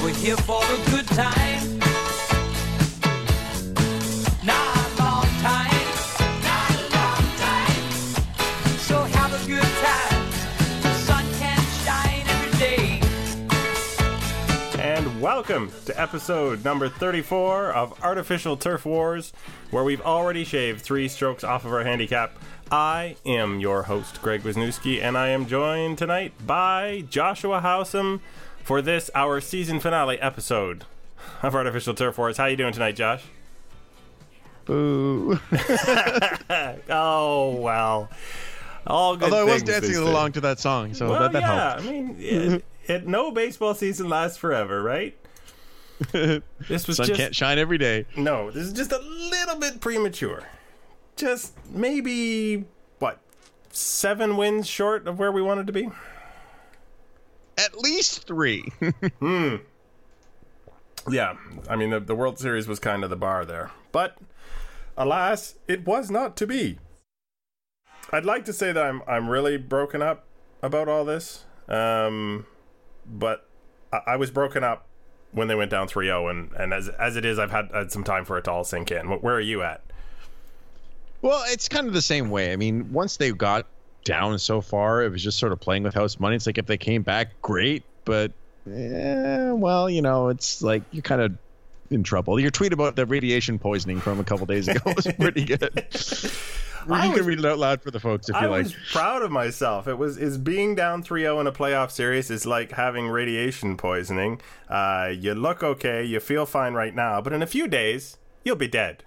We're here for a good time. Not a long time. Not a long time. So have a good time. The sun can shine every day. And welcome to episode number 34 of Artificial Turf Wars, where we've already shaved 3 strokes off of our handicap. I am your host, Greg Wisniewski, and I am joined tonight by Joshua Howsam for this, our season finale episode of Artificial Turf Wars. How you doing tonight, Josh? Boo. Oh, well. All good. Although I was things dancing these along days. to that song, so Well, that yeah, helped. I mean, no baseball season lasts forever, right? This was Sun just... can't shine every day. No, this is just a little bit premature. Just maybe, 7 wins short of where we wanted to be? At least 3. Yeah, I mean, the World Series was kind of the bar there. But, alas, it was not to be. I'd like to say that I'm really broken up about all this. But I was broken up when they went down 3-0. And as it is, I've had some time for it to all sink in. Where are you at? Well, it's kind of the same way. I mean, once they got down so far, it was just sort of playing with house money. It's like if they came back, great. But, well, you know, it's like you're kind of in trouble. Your tweet about the radiation poisoning from a couple days ago was pretty good. You can read it out loud for the folks if you like. I was proud of myself. Is being down 3-0 in a playoff series is like having radiation poisoning. You look okay, you feel fine right now, but in a few days, you'll be dead.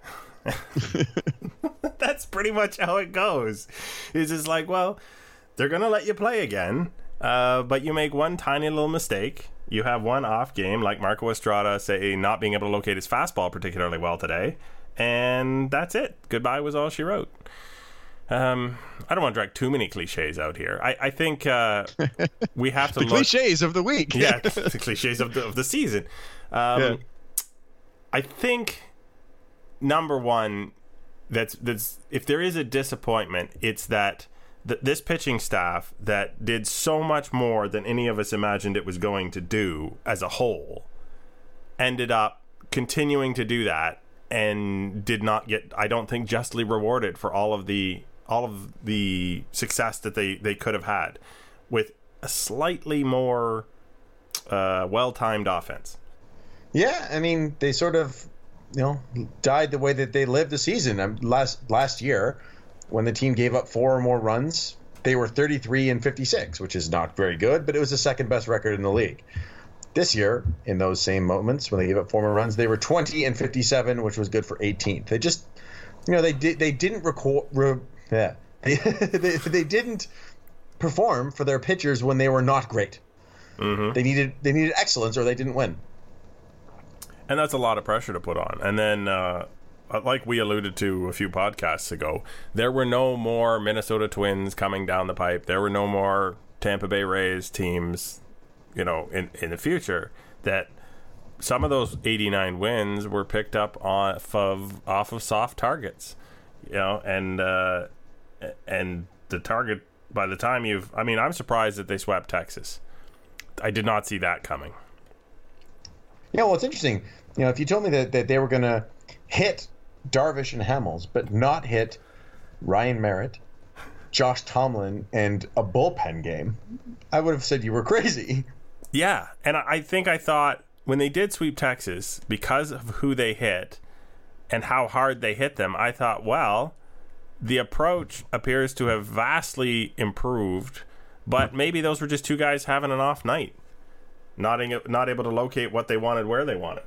That's pretty much how it goes. It's just like, well, they're going to let you play again, but you make one tiny little mistake. You have one off game, like Marco Estrada, say, not being able to locate his fastball particularly well today, and that's it. Goodbye was all she wrote. I don't want to drag too many cliches out here. I think we have to the cliches of the week. Yeah, the cliches of the season. I think number one, that's if there is a disappointment, it's that this pitching staff that did so much more than any of us imagined it was going to do as a whole ended up continuing to do that and did not get, I don't think, justly rewarded for all of the success that they could have had with a slightly more well-timed offense. Yeah, I mean, they sort of, died the way that they lived the season. Last year, when the team gave up 4 or more runs, they were 33-56, which is not very good, but it was the second best record in the league. This year, in those same moments when they gave up 4 more runs, they were 20-57, which was good for 18th. They just, they didn't they didn't perform for their pitchers when they were not great. Mm-hmm. They needed excellence, or they didn't win. And that's a lot of pressure to put on. And then, like we alluded to a few podcasts ago, there were no more Minnesota Twins coming down the pipe. There were no more Tampa Bay Rays teams, in the future. That some of those 89 wins were picked up off of soft targets, and the target by the time I'm surprised that they swept Texas. I did not see that coming. Yeah, well, it's interesting. If you told me that they were going to hit Darvish and Hamels, but not hit Ryan Merritt, Josh Tomlin, and a bullpen game, I would have said you were crazy. Yeah, and I thought when they did sweep Texas, because of who they hit and how hard they hit them, I thought, well, the approach appears to have vastly improved, but maybe those were just 2 guys having an off night. Not able to locate what they wanted where they wanted.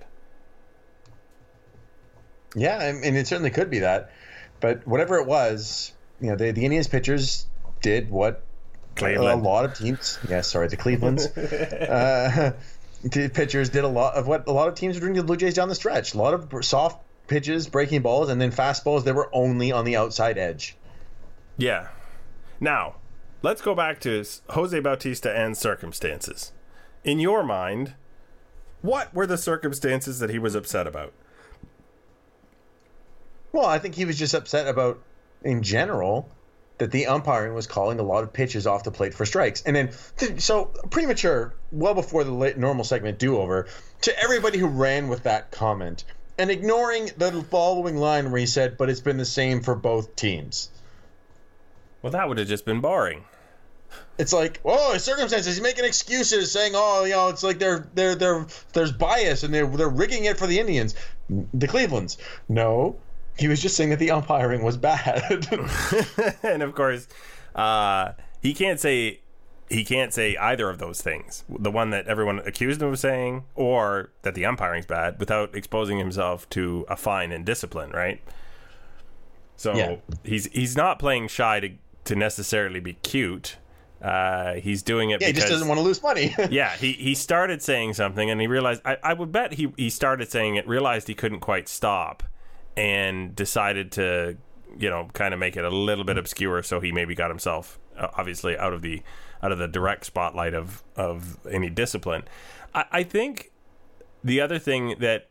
Yeah, and it certainly could be that. But whatever it was, the Indians pitchers did what Cleveland. A lot of teams... Yeah, sorry, the Clevelands. The pitchers did a lot of what a lot of teams were doing to the Blue Jays down the stretch. A lot of soft pitches, breaking balls, and then fastballs that were only on the outside edge. Yeah. Now, let's go back to Jose Bautista and circumstances. In your mind, what were the circumstances that he was upset about? Well, I think he was just upset about, in general, that the umpiring was calling a lot of pitches off the plate for strikes. And then, so premature, well before the normal segment do-over, to everybody who ran with that comment and ignoring the following line where he said, but it's been the same for both teams. Well, that would have just been boring. It's like, oh, his circumstances. He's making excuses, saying, "Oh, it's like there's bias and they're rigging it for the Indians, the Clevelands." No, he was just saying that the umpiring was bad. And of course, he can't say either of those things. The one that everyone accused him of saying, or that the umpiring's bad, without exposing himself to a fine and discipline, right? So yeah. He's not playing shy to necessarily be cute. He's doing it because he just doesn't want to lose money. Yeah, he started saying something and he realized, I would bet he started saying it, realized he couldn't quite stop, and decided to, kind of make it a little bit obscure, so he maybe got himself obviously out of the direct spotlight of any discipline. I think the other thing that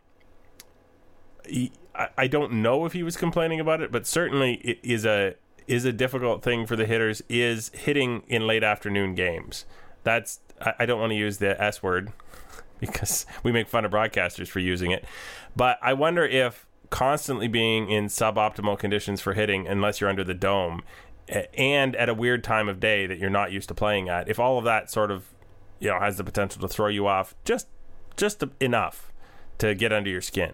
I don't know if he was complaining about it, but certainly it is a difficult thing for the hitters, is hitting in late afternoon games. That's, I don't want to use the S word because we make fun of broadcasters for using it, but I wonder if constantly being in suboptimal conditions for hitting, unless you're under the dome, and at a weird time of day that you're not used to playing at, if all of that sort of, has the potential to throw you off just enough to get under your skin.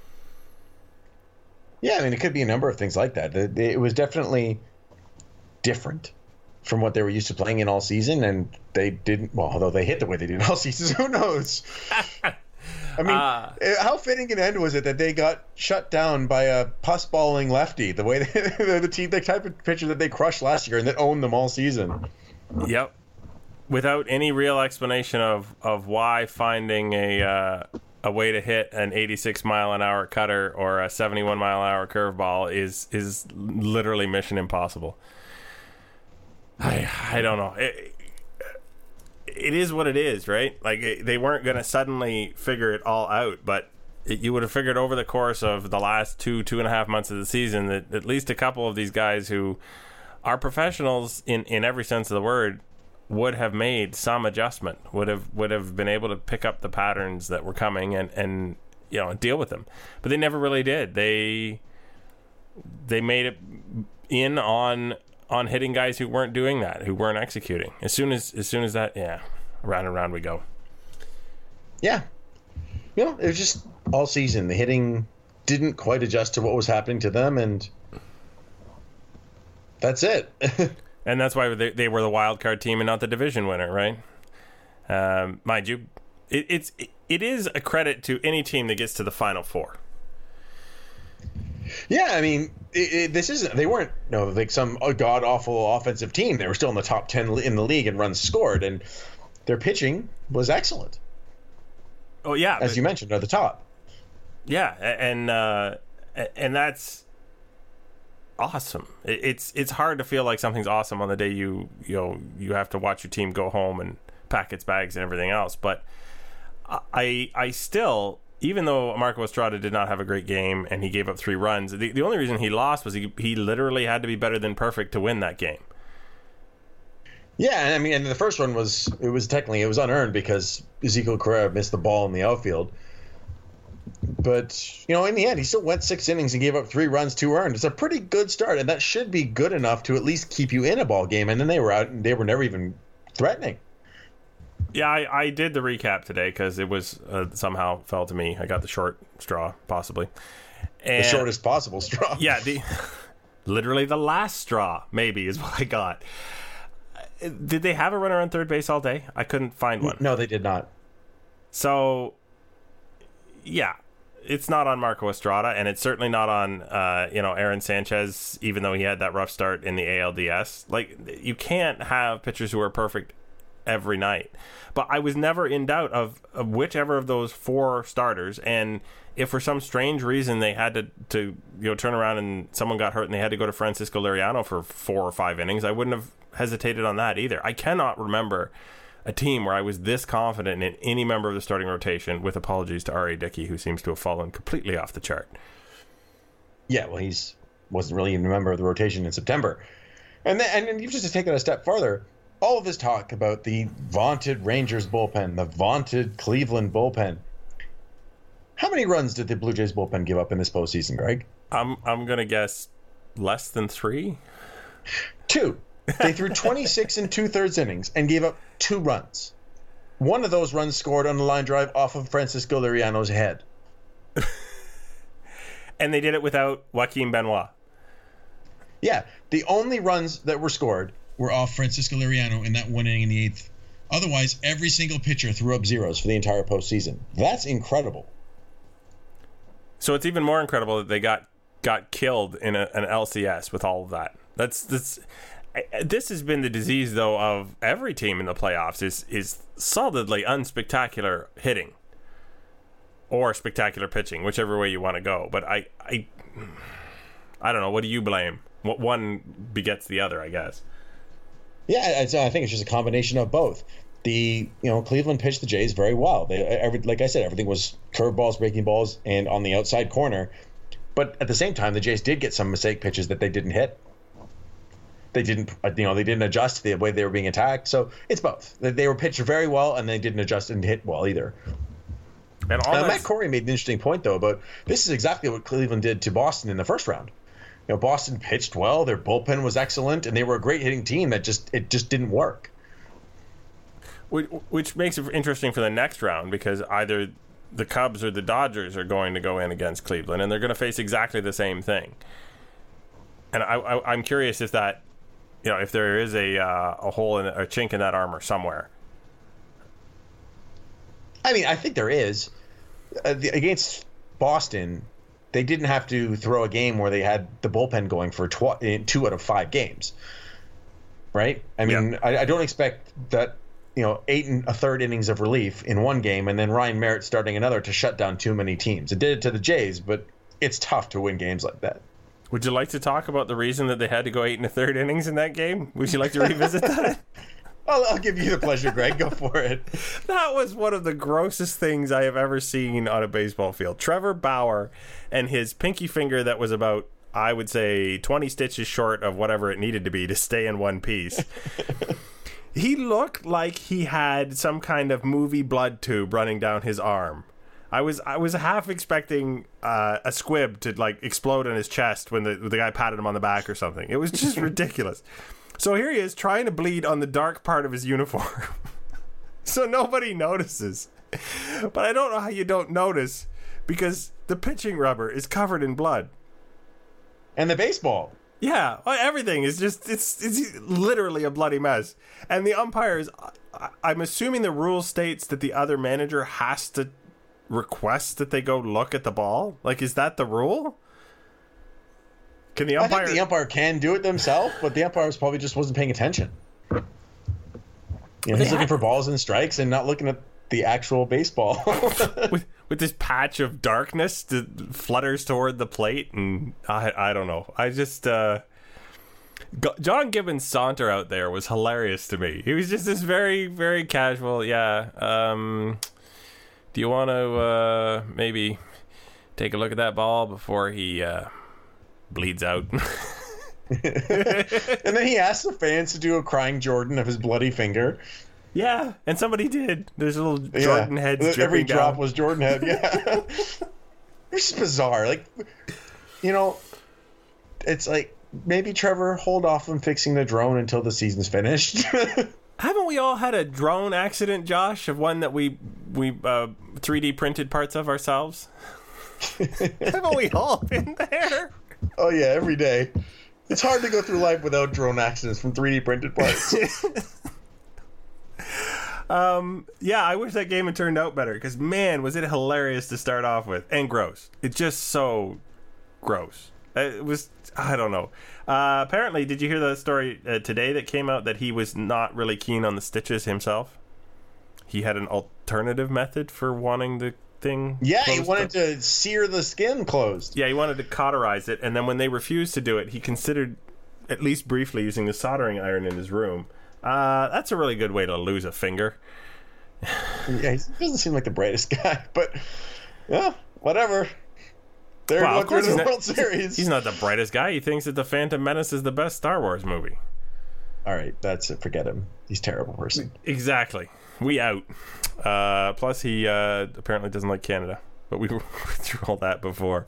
Yeah, I mean, it could be a number of things like that. It was definitely different from what they were used to playing in all season, and they didn't. Well, although they hit the way they did all season, who knows? I mean, how fitting an end was it that they got shut down by a puss-balling lefty, the way the type of pitcher that they crushed last year and that owned them all season. Yep. Without any real explanation of why finding a way to hit an 86-mile-an-hour cutter or a 71-mile-an-hour curveball is literally mission impossible. I don't know. It is what it is, right? Like, they weren't going to suddenly figure it all out, but you would have figured over the course of the last 2.5 months of the season that at least a couple of these guys who are professionals in every sense of the word would have made some adjustment, would have been able to pick up the patterns that were coming and deal with them. But they never really did. They made it in on hitting guys who weren't doing that, who weren't executing. As soon as that, round and round we go. Yeah. It was just all season. The hitting didn't quite adjust to what was happening to them, and that's it. And that's why they were the wild card team and not the division winner, right? Mind you, it is a credit to any team that gets to the Final Four. Yeah, I mean, they weren't like some god awful offensive team. They were still in the top 10 in the league in runs scored, and their pitching was excellent. Oh yeah, as you mentioned, at the top. Yeah, and that's awesome. It's hard to feel like something's awesome on the day you have to watch your team go home and pack its bags and everything else. But I still, even though Marco Estrada did not have a great game and he gave up 3 runs, the only reason he lost was he literally had to be better than perfect to win that game. Yeah, I mean, and the first one it was unearned because Ezequiel Correa missed the ball in the outfield. But, in the end, he still went 6 innings and gave up 3 runs, 2 earned. It's a pretty good start, and that should be good enough to at least keep you in a ball game. And then they were out, and they were never even threatening. Yeah, I did the recap today because it was somehow fell to me. I got the short straw, possibly. And, the shortest possible straw. Yeah, literally the last straw, maybe, is what I got. Did they have a runner on third base all day? I couldn't find one. No, they did not. So, yeah, it's not on Marco Estrada, and it's certainly not on Aaron Sanchez, even though he had that rough start in the ALDS. Like, you can't have pitchers who are perfect every night. But I was never in doubt of whichever of those 4 starters, and if for some strange reason they had to turn around and someone got hurt and they had to go to Francisco Liriano for 4 or 5 innings, I wouldn't have hesitated on that either. I cannot remember a team where I was this confident in any member of the starting rotation, with apologies to R.A. Dickey, who seems to have fallen completely off the chart. Yeah, well, wasn't really even a member of the rotation in September. And then you've just taken it a step further. All of this talk about the vaunted Rangers bullpen, the vaunted Cleveland bullpen. How many runs did the Blue Jays bullpen give up in this postseason, Greg? I'm gonna guess less than 3. 2. They threw 26 and 2/3 innings and gave up 2 runs. One of those runs scored on a line drive off of Francisco Liriano's head. And they did it without Joaquin Benoit. Yeah, the only runs that were scored were off Francisco Liriano in that 1 inning in the 8th. Otherwise, every single pitcher threw up zeros for the entire postseason. That's incredible. So it's even more incredible that they got killed in an LCS with all of that. This has been the disease, though, of every team in the playoffs is solidly unspectacular hitting or spectacular pitching, whichever way you want to go. But I don't know. What do you blame? What one begets the other, I guess. Yeah, I think it's just a combination of both. Cleveland pitched the Jays very well. Like I said, everything was curveballs, breaking balls, and on the outside corner. But at the same time, the Jays did get some mistake pitches that they didn't hit. They didn't adjust to the way they were being attacked. So it's both. They were pitched very well, and they didn't adjust and hit well either. And Matt Corey made an interesting point, though, about this is exactly what Cleveland did to Boston in the first round. Boston pitched well, their bullpen was excellent, and they were a great hitting team that just didn't work. Which makes it interesting for the next round, because either the Cubs or the Dodgers are going to go in against Cleveland, and they're going to face exactly the same thing. And I'm curious if that, if there is a hole in a chink in that armor somewhere. I mean, I think there is. Against Boston, they didn't have to throw a game where they had the bullpen going for 2 out of 5 games, right? I mean, yeah. I don't expect that 8 1/3 innings of relief in one game and then Ryan Merritt starting another to shut down too many teams. It did it to the Jays, but it's tough to win games like that. Would you like to talk about the reason that they had to go 8 1/3 innings in that game? Would you like to revisit that? I'll give you the pleasure, Greg. Go for it. That was one of the grossest things I have ever seen on a baseball field. Trevor Bauer and his pinky finger that was about, I would say, 20 stitches short of whatever it needed to be to stay in one piece. He looked like he had some kind of movie blood tube running down his arm. I was half expecting a squib to explode in his chest when the guy patted him on the back or something. It was just ridiculous. So here he is trying to bleed on the dark part of his uniform. So nobody notices. But I don't know how you don't notice, because the pitching rubber is covered in blood. And the baseball. Yeah, everything is just, it's literally a bloody mess. And the umpires, I'm assuming the rule states that the other manager has to request that they go look at the ball. Is that the rule? Can the umpire? I think the umpire can do it themselves, but the umpire probably just wasn't paying attention. He's looking for balls and strikes and not looking at the actual baseball. with this patch of darkness that flutters toward the plate, and I don't know. I just John Gibbons' saunter out there was hilarious to me. He was just this very, very casual. Yeah. Do you want to maybe take a look at that ball before he bleeds out? And then he asked the fans to do a crying Jordan of his bloody finger. Yeah, and somebody did. There's a little Jordan head dripping every down. drop was Jordan head. Yeah. It's bizarre. It's like, maybe Trevor, hold off on fixing the drone until the season's finished. Haven't we all had a drone accident, Josh, of one that we 3D printed parts of ourselves? Haven't we all been there? Oh, yeah, every day. It's hard to go through life without drone accidents from 3D printed parts. Yeah, I wish that game had turned out better, because, man, was it hilarious to start off with. And gross. It's just so gross. It was, I don't know. Apparently, did you hear the story today that came out that he was not really keen on the stitches himself? He had an alternative method for wanting the thing Yeah, he wanted to sear the skin closed. Yeah, he wanted to cauterize it, and then when they refused to do it, he considered, at least briefly, using the soldering iron in his room. That's a really good way to lose a finger. Yeah, he doesn't seem like the brightest guy, but yeah, whatever. They're in the World Series. He's not the brightest guy. He thinks that The Phantom Menace is the best Star Wars movie. all right, that's it. Forget him. He's a terrible person. Exactly. We out. Plus, he apparently doesn't like Canada. But we were through all that before.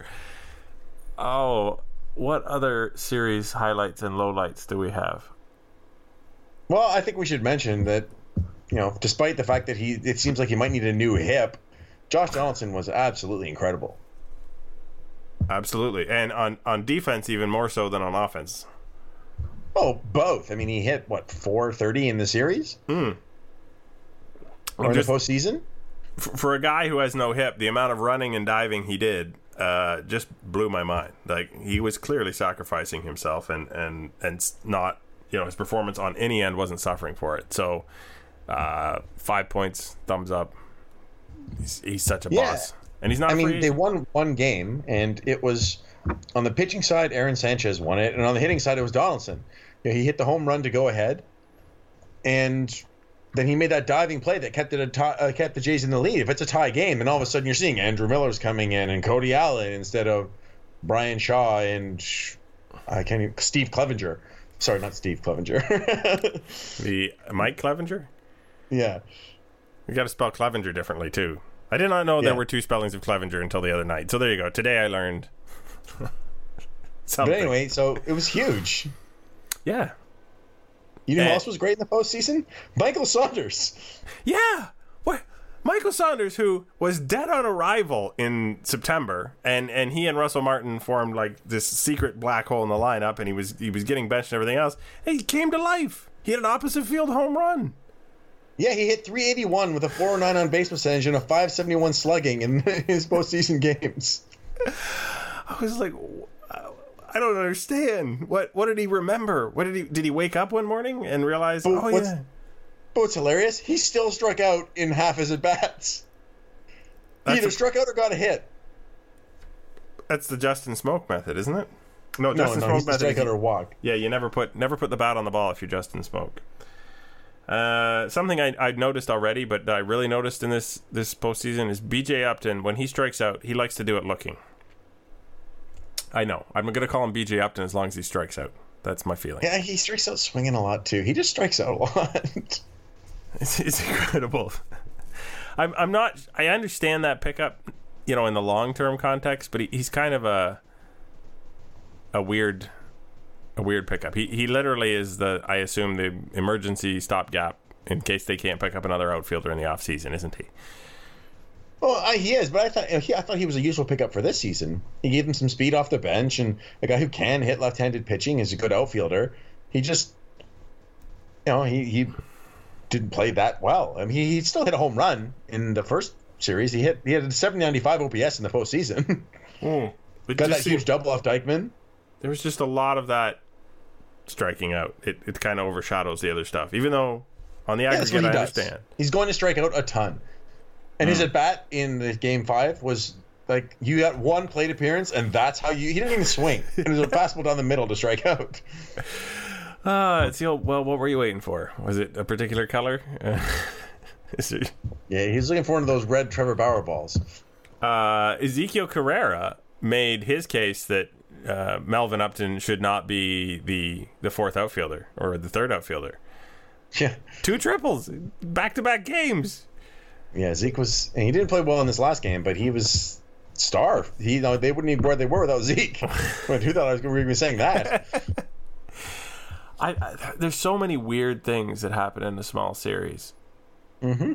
Oh, what other series highlights and lowlights do we have? Well, I think we should mention that, despite the fact that it seems like he might need a new hip, Josh Donaldson was absolutely incredible. Absolutely. And on defense, even more so than on offense. Oh, both. I mean, he hit, 430 in the series? Or in the postseason? For a guy who has no hip, the amount of running and diving he did just blew my mind. Like, he was clearly sacrificing himself and not, his performance on any end wasn't suffering for it. So, 5 points, thumbs up. He's such a boss. And he's not they won one game, and it was on the pitching side, Aaron Sanchez won it, and on the hitting side, it was Donaldson. He hit the home run to go ahead, and then he made that diving play that kept the Jays in the lead. If it's a tie game, then all of a sudden you're seeing Andrew Miller's coming in and Cody Allen instead of Brian Shaw and Steve Clevenger. Sorry, not Steve Clevenger. The Mike Clevenger? Yeah. You got to spell Clevenger differently, too. I did not know there were two spellings of Clevenger until the other night. So there you go. Today I learned something. But anyway, so it was huge. Yeah. You know who else was great in the postseason? Michael Saunders. Yeah. What? Michael Saunders, who was dead on arrival in September, and he and Russell Martin formed like this secret black hole in the lineup, and he was getting benched and everything else. And he came to life. He had an opposite field home run. Yeah, he hit 381 with a 409 on base percentage and a 571 slugging in his postseason games. I was like, I don't understand. What did he remember? Did he wake up one morning and realize? But what's hilarious? He still struck out in half his at bats. He either struck out or got a hit. That's the Justin Smoke method, isn't it? No, Justin Smoke method. Strike out or walk. Yeah, you never put the bat on the ball if you're Justin Smoke. Something I'd noticed already, but I really noticed in this postseason is B.J. Upton. When he strikes out, he likes to do it looking. I know. I'm going to call him B.J. Upton as long as he strikes out. That's my feeling. Yeah, he strikes out swinging a lot too. He just strikes out a lot. It's incredible. I'm not. I understand that pickup, in the long term context, but he's kind of a weird pickup. He literally is I assume the emergency stopgap in case they can't pick up another outfielder in the off season, isn't he? Well, he is, but I thought he was a useful pickup for this season. He gave him some speed off the bench, and a guy who can hit left-handed pitching is a good outfielder. He just, he didn't play that well. I mean, he still hit a home run in the first series. He had a 795 OPS in the postseason. Got that huge double off Dykeman. There was just a lot of that striking out. It kind of overshadows the other stuff, even though on the aggregate I understand. He's going to strike out a ton. And his at-bat in the Game 5 was like, you got one plate appearance, and that's how he didn't even swing. It was a fastball down the middle to strike out. It's the old, well, what were you waiting for? Was it a particular color? Yeah, he's looking for one of those red Trevor Bauer balls. Ezekiel Carrera made his case that Melvin Upton should not be the fourth outfielder or the third outfielder. Yeah. 2 triples, back-to-back games. Yeah, Zeke and he didn't play well in this last game, but he was star. They wouldn't even be where they were without Zeke. Who thought I was going to be saying that? There's so many weird things that happen in the small series. Mm-hmm.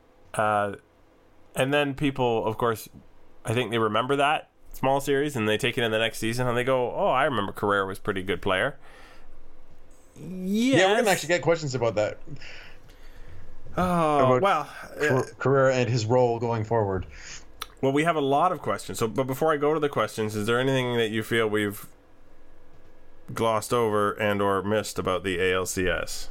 And then people, of course, I think they remember that small series and they take it in the next season and they go, oh, I remember Carrera was a pretty good player. Yes. Yeah, we're going to actually get questions about that. Oh, well. Carrera and his role going forward. Well, we have a lot of questions. But before I go to the questions, is there anything that you feel we've glossed over and or missed about the ALCS?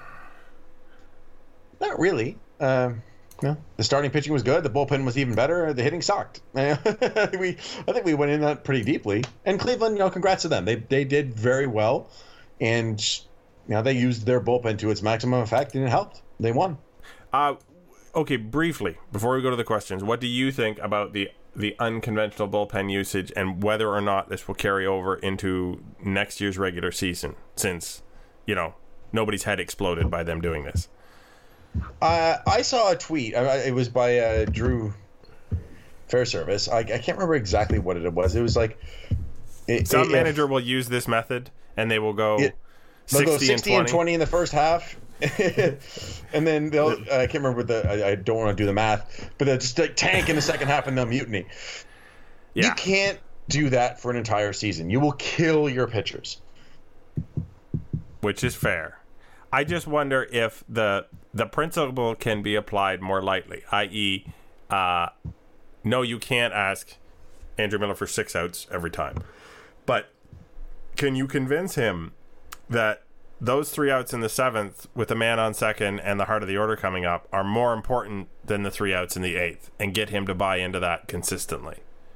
Not really. No. The starting pitching was good. The bullpen was even better. The hitting sucked. I think we went in that pretty deeply. And Cleveland, congrats to them. They did very well. And they used their bullpen to its maximum effect, and it helped. They won. Okay, briefly, before we go to the questions, what do you think about the unconventional bullpen usage and whether or not this will carry over into next year's regular season? Since, nobody's head exploded by them doing this. I saw a tweet. It was by Drew Fairservice. I can't remember exactly what it was. It was like some manager will use this method and they will go 60 and 20 in the first half. And then they'll I can't remember I don't want to do the math, but they'll just like tank in the second half and they'll mutiny. Yeah. You can't do that for an entire season. You will kill your pitchers. Which is fair. I just wonder if the principle can be applied more lightly, i.e., no, you can't ask Andrew Miller for 6 outs every time. But can you convince him that those 3 outs in the 7th with a man on second and the heart of the order coming up are more important than the 3 outs in the 8th, and get him to buy into that consistently?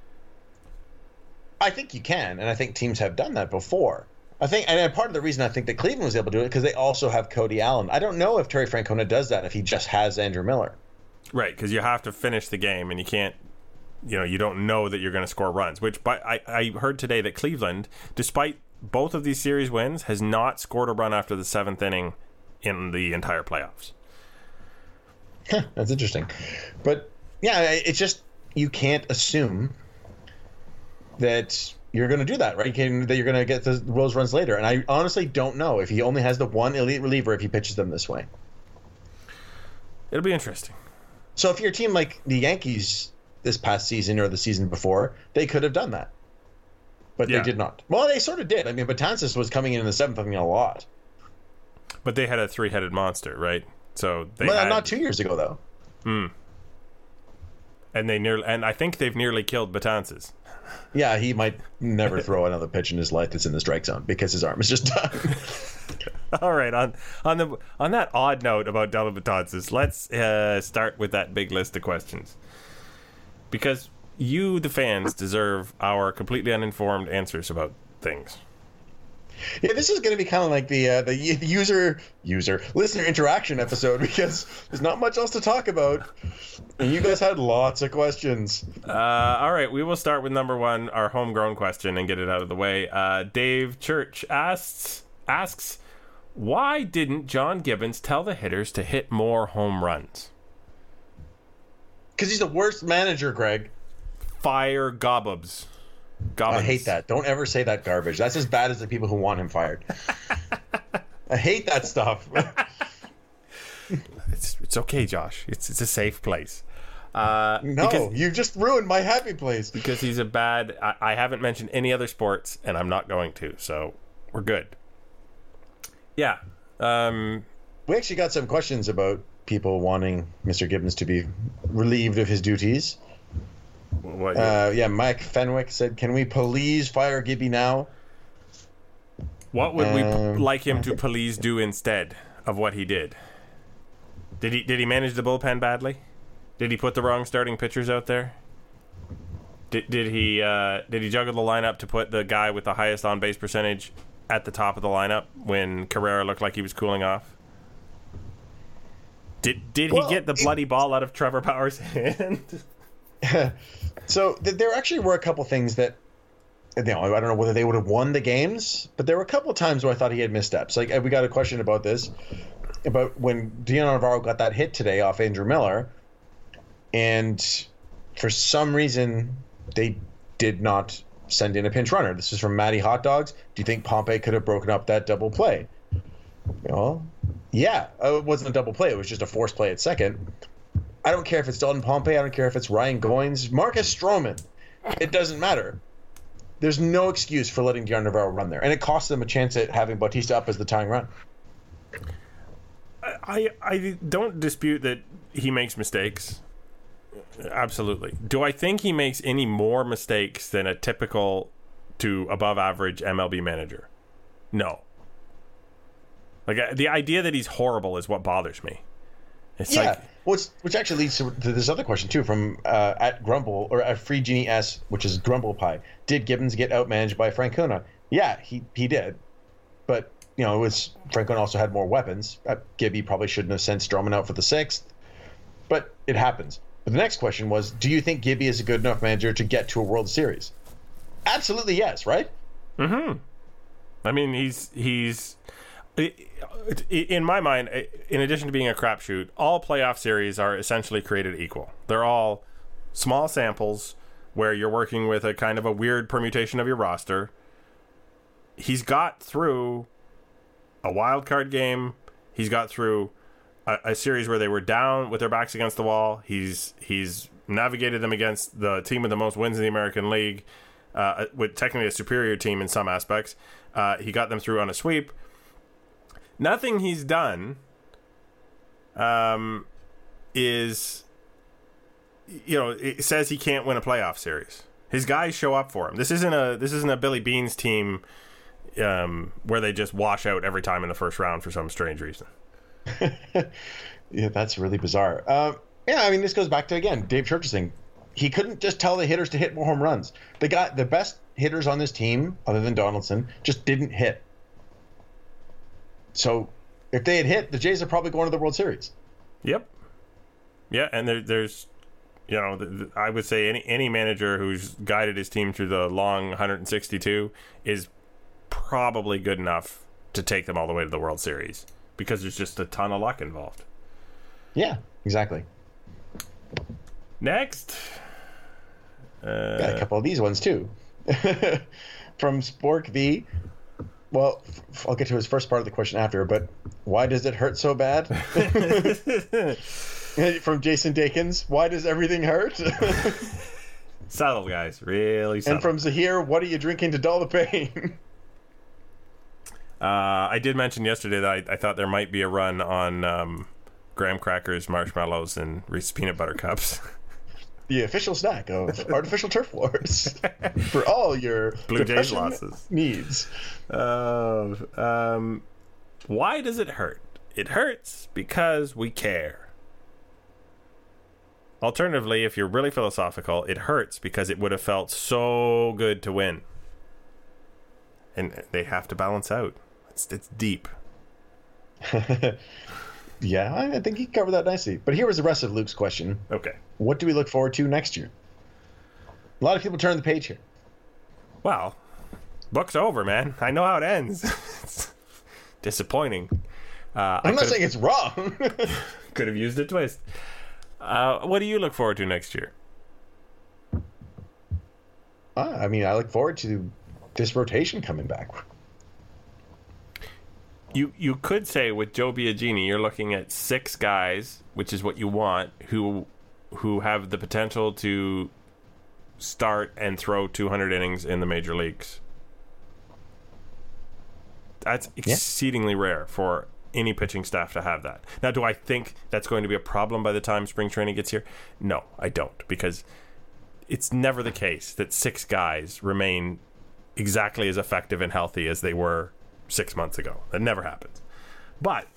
I think you can, and I think teams have done that before. I think, and part of the reason I think that Cleveland was able to do it because they also have Cody Allen. I don't know if Terry Francona does that if he just has Andrew Miller. Right, because you have to finish the game, and you can't. You don't know that you're going to score runs. Which, I heard today that Cleveland, despite both of these series wins, has not scored a run after the 7th inning in the entire playoffs. That's interesting, but yeah, it's just you can't assume that you're going to do that, right? That you're going to get those runs later. And I honestly don't know if he only has the one elite reliever if he pitches them this way. It'll be interesting. So if you're a team like the Yankees this past season or the season before, they could have done that. But they did not. Well, they sort of did. I mean, Betances was coming in the 7th inning a lot. But they had a 3-headed monster, right? So they had... Not 2 years ago, though. And I think they've nearly killed Betances. Yeah, he might never throw another pitch in his life that's in the strike zone because his arm is just done. All right, on that odd note about Dellin Betances, let's start with that big list of questions. Because you, the fans, deserve our completely uninformed answers about things. Yeah, this is going to be kind of like the listener interaction episode because there's not much else to talk about, and you guys had lots of questions. All right, we will start with number 1, our homegrown question, and get it out of the way. Dave Church asks, why didn't John Gibbons tell the hitters to hit more home runs? Because he's the worst manager, Greg. Fire Gobbins. I hate that. Don't ever say that garbage. That's as bad as the people who want him fired. I hate that stuff. It's okay, Josh. It's a safe place. No, you just ruined my happy place. Because he's a bad... I haven't mentioned any other sports, and I'm not going to, so we're good. Yeah. We actually got some questions about people wanting Mr. Gibbons to be relieved of his duties. What? Mike Fenwick said, "Can we please fire Gibby now?" What would we like him to please do instead of what he did? Did he manage the bullpen badly? Did he put the wrong starting pitchers out there? Did he juggle the lineup to put the guy with the highest on base percentage at the top of the lineup when Carrera looked like he was cooling off? Did he get the bloody ball out of Trevor Bauer's hand? So there actually were a couple things that, I don't know whether they would have won the games, but there were a couple of times where I thought he had missteps. Like, we got a question about this, about when Dioner Navarro got that hit today off Andrew Miller, and for some reason they did not send in a pinch runner. This is from Matty Hot Dogs. Do you think Pompey could have broken up that double play? Well, yeah, it wasn't a double play. It was just a forced play at second. I don't care if it's Dalton Pompey. I don't care if it's Ryan Goins. Marcus Stroman. It doesn't matter. There's no excuse for letting Dioner Navarro run there. And it cost them a chance at having Bautista up as the tying run. I don't dispute that he makes mistakes. Absolutely. Do I think he makes any more mistakes than a typical to above average MLB manager? No. Like, the idea that he's horrible is what bothers me. It's like... Which actually leads to this other question, too, from at Grumble, or at Free Genie S, which is Grumble Pie. Did Gibbons get outmanaged by Francona? Yeah, he did. But, it was Francona also had more weapons. Gibby probably shouldn't have sent Stroman out for the 6th. But it happens. But the next question was, do you think Gibby is a good enough manager to get to a World Series? Absolutely yes, right? Mm-hmm. I mean, he's in my mind, in addition to being a crapshoot, all playoff series are essentially created equal. They're all small samples where you're working with a kind of a weird permutation of your roster. He's got through a wild card game. He's got through a series where they were down with their backs against the wall. He's navigated them against the team with the most wins in the American League, with technically a superior team in some aspects. He got them through on a sweep. Nothing he's done is, it says he can't win a playoff series. His guys show up for him. This isn't a Billy Beanes team where they just wash out every time in the first round for some strange reason. Yeah, that's really bizarre. This goes back to, again, Dave Church's. He couldn't just tell the hitters to hit more home runs. The best hitters on this team, other than Donaldson, just didn't hit. So if they had hit, the Jays are probably going to the World Series. Yep. Yeah, and there's, I would say any manager who's guided his team through the long 162 is probably good enough to take them all the way to the World Series, because there's just a ton of luck involved. Yeah, exactly. Next. Got a couple of these ones, too. From Spork V. Well, I'll get to his first part of the question after, but why does it hurt so bad? From Jason Dakins, why does everything hurt? Subtle, guys. Really subtle. And from Zahir, what are you drinking to dull the pain? I did mention yesterday that I thought there might be a run on graham crackers, marshmallows, and Reese's peanut butter cups. The official snack of Artificial Turf Wars for all your Blue Jays losses needs. Why does it hurt? It hurts because we care. Alternatively, if you're really philosophical, it hurts because it would have felt so good to win. And they have to balance out. It's deep. Yeah, I think he covered that nicely. But here was the rest of Luke's question. Okay. What do we look forward to next year? A lot of people turn the page here. Well, book's over, man. I know how it ends. It's disappointing. I'm not saying it's wrong. Could have used a twist. What do you look forward to next year? I look forward to this rotation coming back. You could say with Joe Biagini, you're looking at 6 guys, which is what you want, who have the potential to start and throw 200 innings in the major leagues. That's exceedingly rare for any pitching staff to have that. Now, do I think that's going to be a problem by the time spring training gets here? No, I don't, because it's never the case that 6 guys remain exactly as effective and healthy as they were 6 months ago. That never happens. But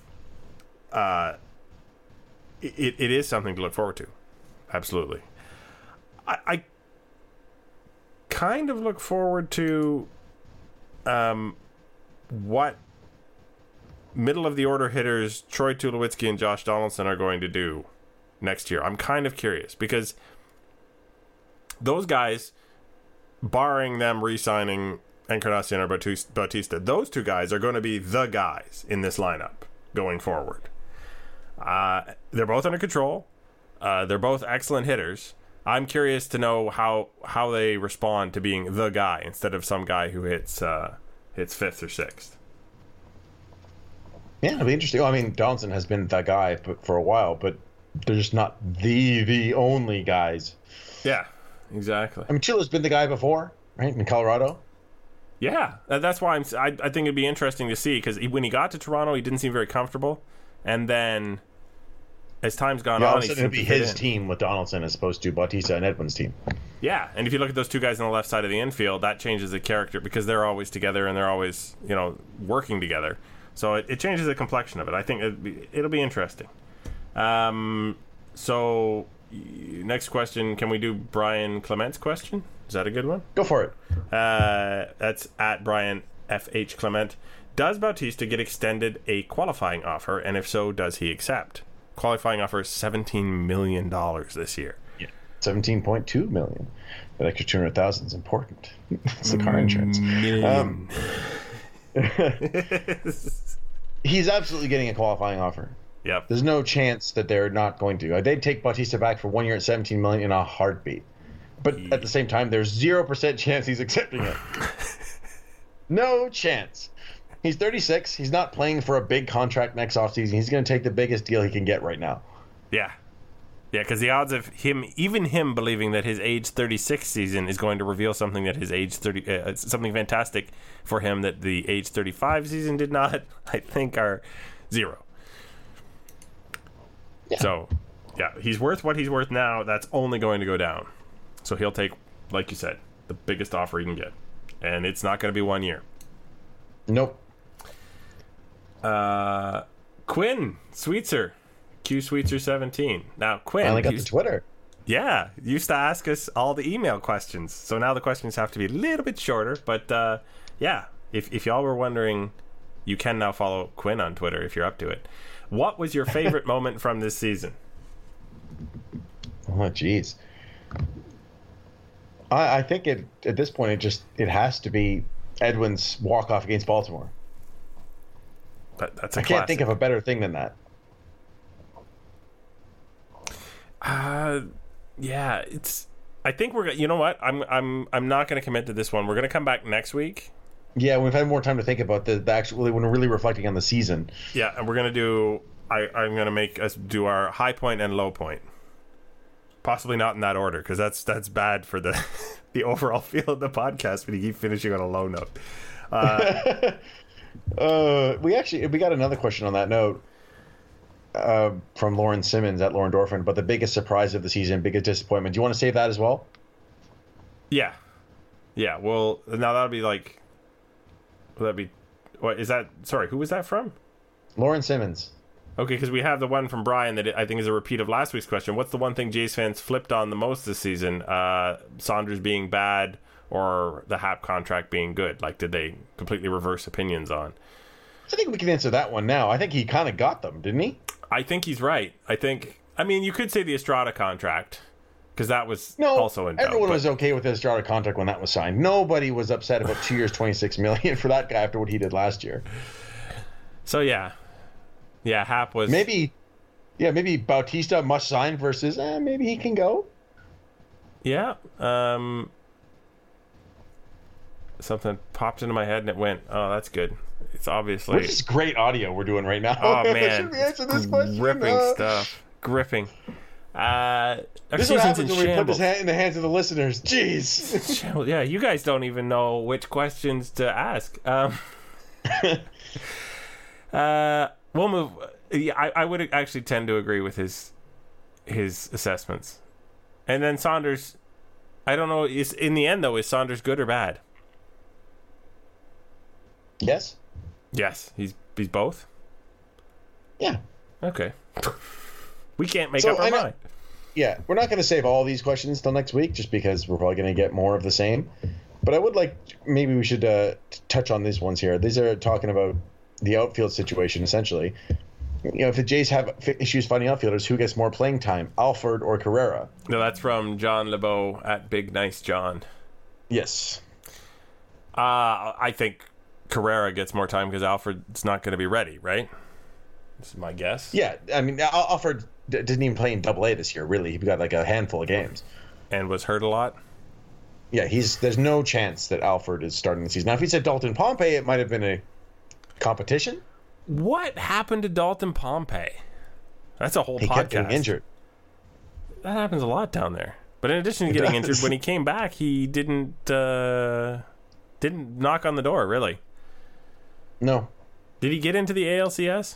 it is something to look forward to. Absolutely. I kind of look forward to what middle of the order hitters Troy Tulowitzki and Josh Donaldson are going to do next year. I'm kind of curious because those guys, barring them re-signing Encarnacion or Bautista, those 2 guys are going to be the guys in this lineup going forward. They're both under control. They're both excellent hitters. I'm curious to know how they respond to being the guy instead of some guy who hits 5th or 6th. Yeah, it'll be interesting. Well, Donaldson has been the guy for a while, but they're just not the only guys. Yeah, exactly. Chilo's been the guy before, right, in Colorado. Yeah, that's why I think it'd be interesting to see, because when he got to Toronto, he didn't seem very comfortable, and then as time's gone on, it'd be his team with Donaldson as opposed to Bautista and Edwin's team. Yeah, and if you look at those 2 guys on the left side of the infield, that changes the character because they're always together and they're always working together. So it changes the complexion of it. I think it'll be interesting. So next question, can we do Brian Clement's question? Is that a good one? Go for it. That's at Brian F.H. Clement. Does Bautista get extended a qualifying offer, and if so, does he accept? Qualifying offer is $17 million this year. Yeah, $17.2 million. That extra $200,000 is important. It's the car insurance. He's absolutely getting a qualifying offer. Yep. There's no chance that they're not going to. They'd take Bautista back for 1 year at $17 million in a heartbeat. But at the same time, there's 0% chance he's accepting it. No chance. He's 36. He's not playing for a big contract next offseason. He's going to take the biggest deal he can get right now. Yeah. Yeah, because the odds of him, even him believing that his age 36 season is going to reveal something that his age 30, something fantastic for him that the age 35 season did not, I think are 0. Yeah. So, yeah, he's worth what he's worth now. That's only going to go down. So he'll take, like you said, the biggest offer he can get. And it's not going to be 1 year. Nope. Quinn Sweetser. Q Sweetser 17. Now, Quinn. Finally got the Twitter. Yeah, used to ask us all the email questions. So now the questions have to be a little bit shorter. But, yeah, if y'all were wondering, you can now follow Quinn on Twitter if you're up to it. What was your favorite moment from this season? Oh, jeez. I think at this point it has to be Edwin's walk-off against Baltimore. That's a I can't think of a better thing than that. Yeah, it's. I think we're. You know what? I'm not going to commit to this one. We're going to come back next week. Yeah, we've had more time to think about the actually when we're really reflecting on the season. Yeah, and we're going to do. I'm going to make us do our high point and low point. Possibly not in that order, because that's bad for the the overall feel of the podcast when you keep finishing on a low note. We got another question on that note from Lauren Simmons at Lauren Dorfman, but the biggest surprise of the season, biggest disappointment. Do you want to save that as well? Yeah. Well, now that'll be like. Will that be? What is that? Sorry, who was that from? Lauren Simmons. Okay, because we have the one from Brian that I think is a repeat of last week's question. What's the one thing Jays fans flipped on the most this season? Saunders being bad or the Hap contract being good? Like, did they completely reverse opinions on? I think we can answer that one now. I think he kind of got them, didn't he? I think he's right. I mean, you could say the Estrada contract, because that was also in doubt. Everyone was okay with the Estrada contract when that was signed. Nobody was upset about 2 years, $26 million for that guy after what he did last year. So, yeah, Hap was... Maybe Bautista must sign versus maybe he can go. Yeah. Something popped into my head and it went, oh, that's good. It's obviously... This is great audio we're doing right now. Oh, man. Should we answer this question? Gripping stuff. Gripping. Our this is what happens when we put this in the hands of the listeners. Jeez. Yeah, you guys don't even know which questions to ask. We'll move... I would actually tend to agree with his assessments. And then Saunders, I don't know, in the end, though, is Saunders good or bad? Yes. Yes, he's both? Yeah. Okay. We can't make up our mind. Yeah, we're not going to save all these questions till next week just because we're probably going to get more of the same. But I would maybe we should touch on these ones here. These are talking about the outfield situation, essentially. You know, if the Jays have issues finding outfielders, who gets more playing time, Alford or Carrera? No, that's from John LeBeau at Big Nice John. Yes. I think Carrera gets more time because Alford's not going to be ready, right? This is my guess. Yeah, I mean, Alford didn't even play in Double-A this year, really. He got like a handful of games. And was hurt a lot? Yeah, there's no chance that Alford is starting the season. Now, if he said Dalton Pompey, it might have been a competition. What happened to Dalton Pompey? That's a whole podcast. He kept getting injured. That happens a lot down there. But in addition to getting injured, when he came back, he didn't knock on the door, really. No. Did he get into the ALCS?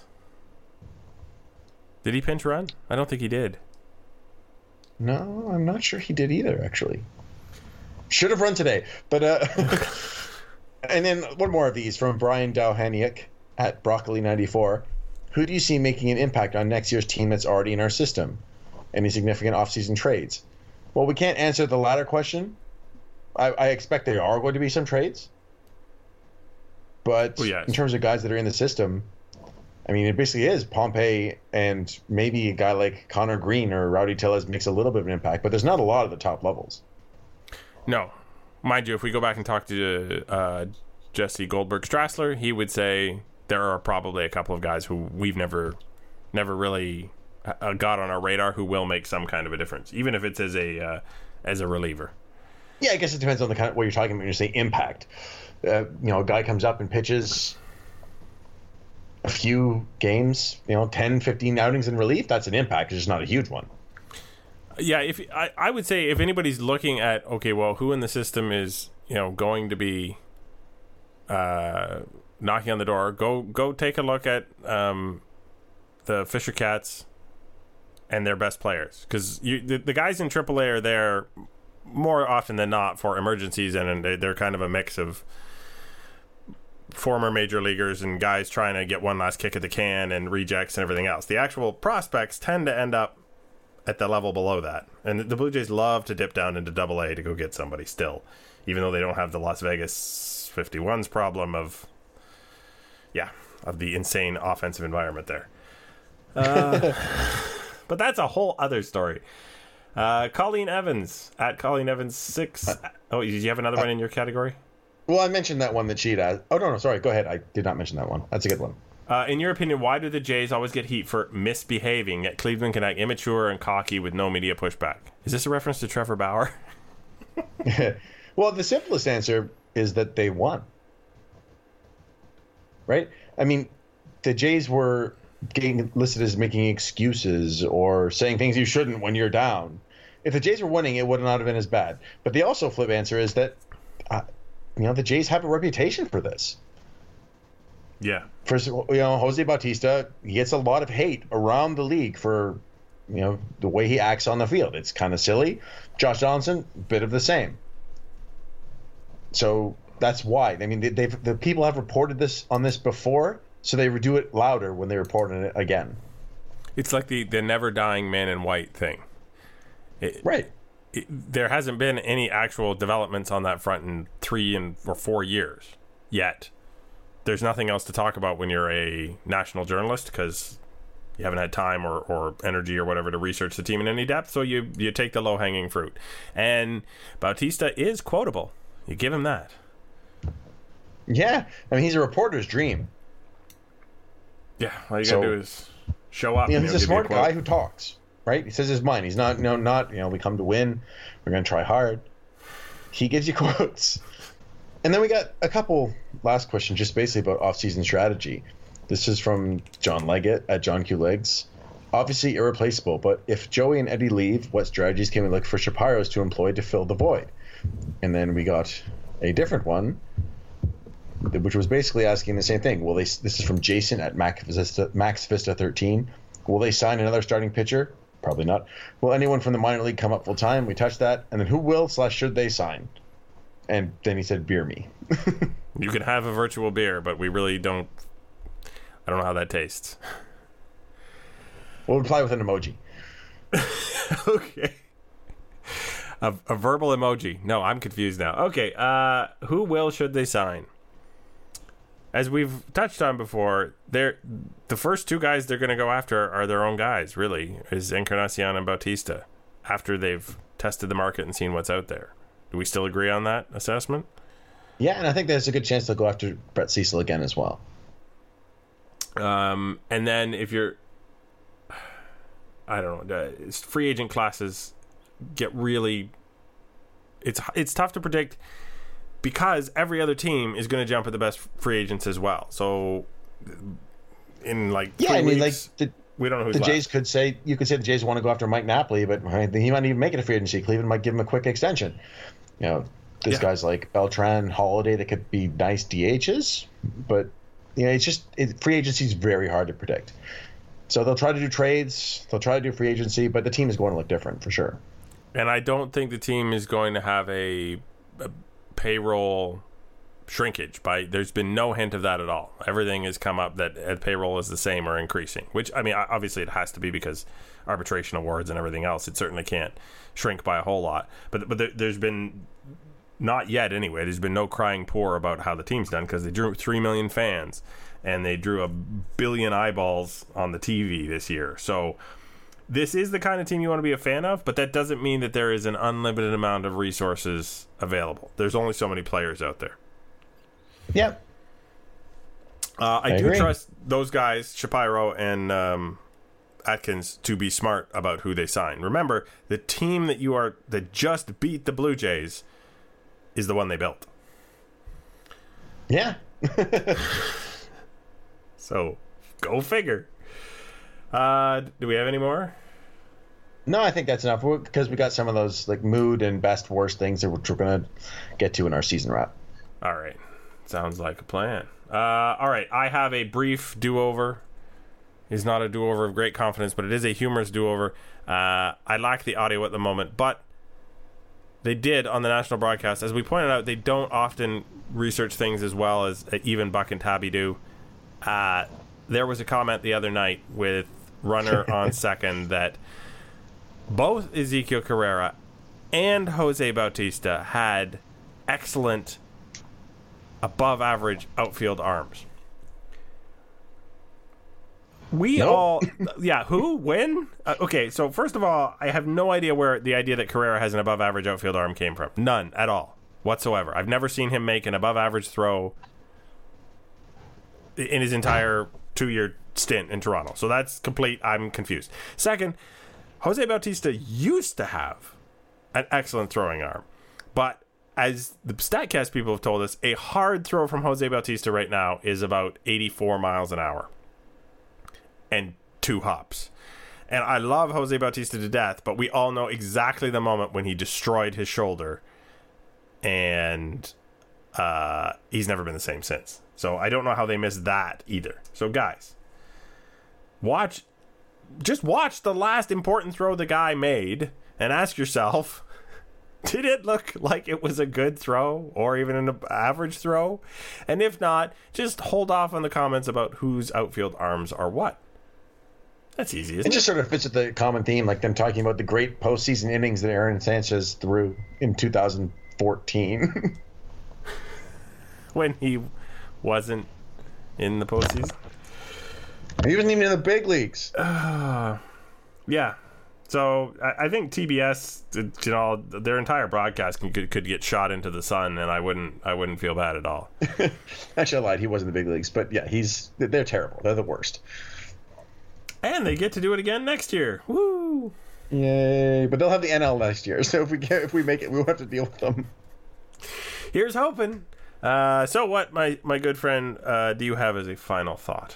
Did he pinch run? I don't think he did. No, I'm not sure he did either, actually. Should have run today. But and then one more of these from Brian Dowhaniak at Broccoli94. Who do you see making an impact on next year's team that's already in our system? Any significant offseason trades? Well, we can't answer the latter question. I expect there are going to be some trades. But in terms of guys that are in the system, I mean, it basically is Pompey and maybe a guy like Connor Green or Rowdy Tellez makes a little bit of an impact, but there's not a lot at the top levels. No. Mind you, if we go back and talk to Jesse Goldberg-Strassler, he would say there are probably a couple of guys who we've never really got on our radar who will make some kind of a difference, even if it's as a reliever. Yeah, I guess it depends on the kind of what you're talking about when you say impact. A guy comes up and pitches a few games, 10, 15 outings in relief. That's an impact. It's just not a huge one. Yeah, if I would say if anybody's looking at, okay, well, who in the system is going to be knocking on the door, go take a look at the Fisher Cats and their best players, because the guys in AAA are there more often than not for emergencies, and they're kind of a mix of former major leaguers and guys trying to get one last kick at the can and rejects and everything else. The actual prospects tend to end up at the level below that, and the Blue Jays love to dip down into AA to go get somebody still, even though they don't have the Las Vegas 51's problem of the insane offensive environment there. But that's a whole other story. Colleen Evans at Colleen Evans 6. Oh, did you have another one in your category? Well, I mentioned that one that she'd asked. Oh, no, sorry. Go ahead. I did not mention that one. That's a good one. In your opinion, why do the Jays always get heat for misbehaving, yet Cleveland can act immature and cocky with no media pushback? Is this a reference to Trevor Bauer? Well, the simplest answer is that they won. Right? I mean, the Jays were getting listed as making excuses or saying things you shouldn't when you're down. If the Jays were winning, it would not have been as bad. But the also flip answer is that the Jays have a reputation for this. Yeah. First, Jose Bautista, he gets a lot of hate around the league for, the way he acts on the field. It's kind of silly. Josh Donaldson, bit of the same. So that's why. I mean, the people have reported this before, so they would do it louder when they report on it again. It's like the never dying man in white thing. Right. There hasn't been any actual developments on that front in 3 or 4 years yet. There's nothing else to talk about when you're a national journalist because you haven't had time or energy or whatever to research the team in any depth, so you take the low-hanging fruit. And Bautista is quotable. You give him that. Yeah. I mean, he's a reporter's dream. Yeah, all you gotta do is show up. He's a smart guy who talks, right? He says his mind. He's not, we come to win. We're going to try hard. He gives you quotes. And then we got a couple last questions just basically about off-season strategy. This is from John Leggett at John Q. Legs. Obviously irreplaceable, but if Joey and Eddie leave, what strategies can we look for Shapiro's to employ to fill the void? And then we got a different one, which was basically asking the same thing. This is from Jason at Max Vista 13. Will they sign another starting pitcher? Probably not. Will anyone from the minor league come up full time? We touched that. And then who will / should they sign? And then he said, beer me. You can have a virtual beer, but we really don't. I don't know how that tastes. We'll reply with an emoji. Okay. A verbal emoji. No, I'm confused now. Okay. Should they sign? As we've touched on before, the first 2 guys they're going to go after are their own guys, really, is Encarnacion and Bautista, after they've tested the market and seen what's out there. Do we still agree on that assessment? Yeah, and I think there's a good chance they'll go after Brett Cecil again as well. And then if you're, I don't know, free agent classes get really, it's tough to predict because every other team is going to jump at the best free agents as well. So in 3 weeks, we don't know who's the left. Jays could say the Jays want to go after Mike Napoli, but he might even make it a free agency. Cleveland might give him a quick extension. Guys like Beltran, Holiday that could be nice DHs, but free agency is very hard to predict. So they'll try to do trades, they'll try to do free agency, but the team is going to look different for sure. And I don't think the team is going to have a payroll shrinkage. There's been no hint of that at all. Everything has come up that payroll is the same or increasing, which, I mean, obviously it has to be because arbitration awards and everything else, it certainly can't shrink by a whole lot. But there's been, not yet anyway, there's been no crying poor about how the team's done because they drew 3 million fans and they drew 1 billion eyeballs on the TV this year. So this is the kind of team you want to be a fan of, but that doesn't mean that there is an unlimited amount of resources available. There's only so many players out there. Yeah. I do agree. trust those guys, Shapiro and Atkins, to be smart about who they sign. Remember, the team that just beat the Blue Jays is the one they built. Yeah. So, go figure. Do we have any more? No, I think that's enough because we got some of those like mood and best worst things that we're going to get to in our season wrap. All right. Sounds like a plan. All right. I have a brief do-over. It's not a do-over of great confidence, but it is a humorous do-over. I lack the audio at the moment, but they did on the national broadcast. As we pointed out, they don't often research things as well as even Buck and Tabby do. There was a comment the other night with runner on second that both Ezekiel Carrera and Jose Bautista had excellent above-average outfield arms. Who? When? Okay, so first of all, I have no idea where the idea that Carrera has an above-average outfield arm came from. None at all, whatsoever. I've never seen him make an above-average throw in his entire 2-year stint in Toronto. So that's complete. I'm confused. Second, Jose Bautista used to have an excellent throwing arm, but as the StatCast people have told us, a hard throw from Jose Bautista right now is about 84 miles an hour and 2 hops. And I love Jose Bautista to death, but we all know exactly the moment when he destroyed his shoulder, and he's never been the same since. So I don't know how they missed that either. So guys, just watch the last important throw the guy made and ask yourself, did it look like it was a good throw or even an average throw? And if not, just hold off on the comments about whose outfield arms are what. That's easy, isn't it? It just sort of fits with the common theme, like them talking about the great postseason innings that Aaron Sanchez threw in 2014. When he wasn't in the postseason? He wasn't even in the big leagues. Yeah. So I think TBS, their entire broadcast could get shot into the sun, and I wouldn't feel bad at all. Actually, I lied. He was in the big leagues, but yeah, they're terrible. They're the worst. And they get to do it again next year. Woo! Yay! But they'll have the NL next year, so if we make it, we'll have to deal with them. Here's hoping. So what, my good friend, do you have as a final thought?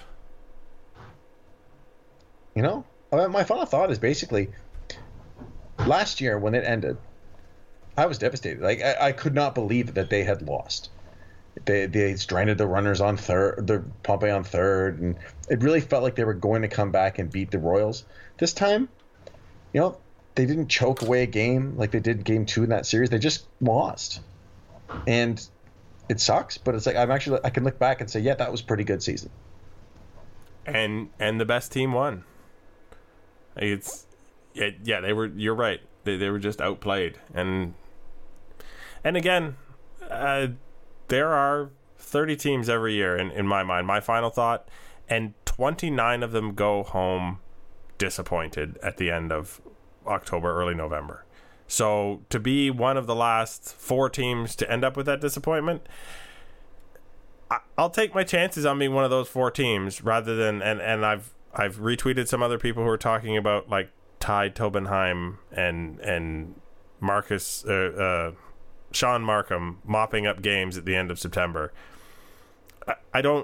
You know, my final thought is basically last year when it ended, I was devastated. Like I could not believe that they had lost. They stranded the runners on third, the Pompey on third, and it really felt like they were going to come back and beat the Royals. This time, you know, they didn't choke away a game like they did Game 2 in that series. They just lost, and it sucks. But it's like I can look back and say, yeah, that was a pretty good season. And the best team won. They were. You're right. They were just outplayed, and again. There are 30 teams every year in my mind. My final thought, and 29 of them go home disappointed at the end of October, early November. So to be one of the last 4 teams to end up with that disappointment, I'll take my chances on being one of those 4 teams rather than and I've retweeted some other people who are talking about like Ty Tobenheim and Marcus. Sean Markham mopping up games at the end of September. I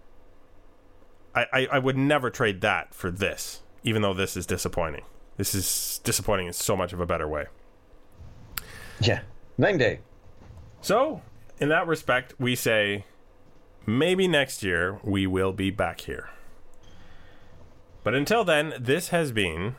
would never trade that for this, even though this is disappointing. This is disappointing in so much of a better way. Yeah, 9 day. So, in that respect, we say maybe next year we will be back here. But until then, this has been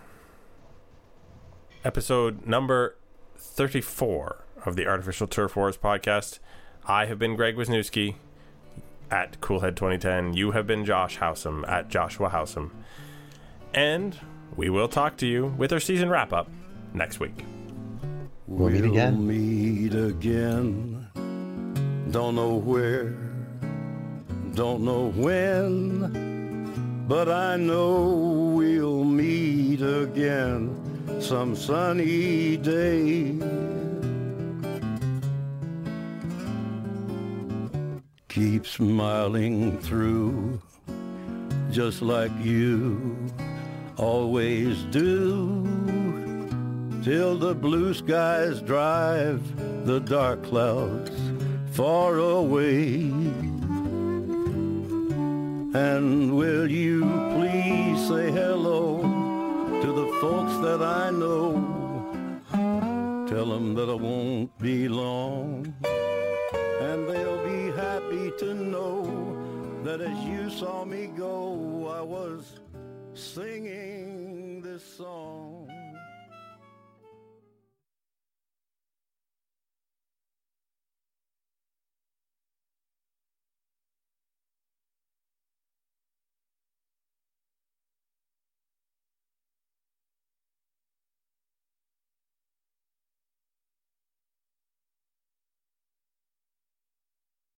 episode number 34 of the Artificial Turf Wars podcast. I have been Greg Wisniewski at Coolhead2010. You have been Josh Howsam at Joshua Howsam. And we will talk to you with our season wrap-up next week. We'll meet again. Meet again. Don't know where, don't know when, but I know we'll meet again some sunny day. keep smiling through, just like you always do, till the blue skies drive the dark clouds far away. And will you please say hello to the folks that I know? Tell them that I won't be long, and they'll be happy to know that as you saw me go, I was singing this song.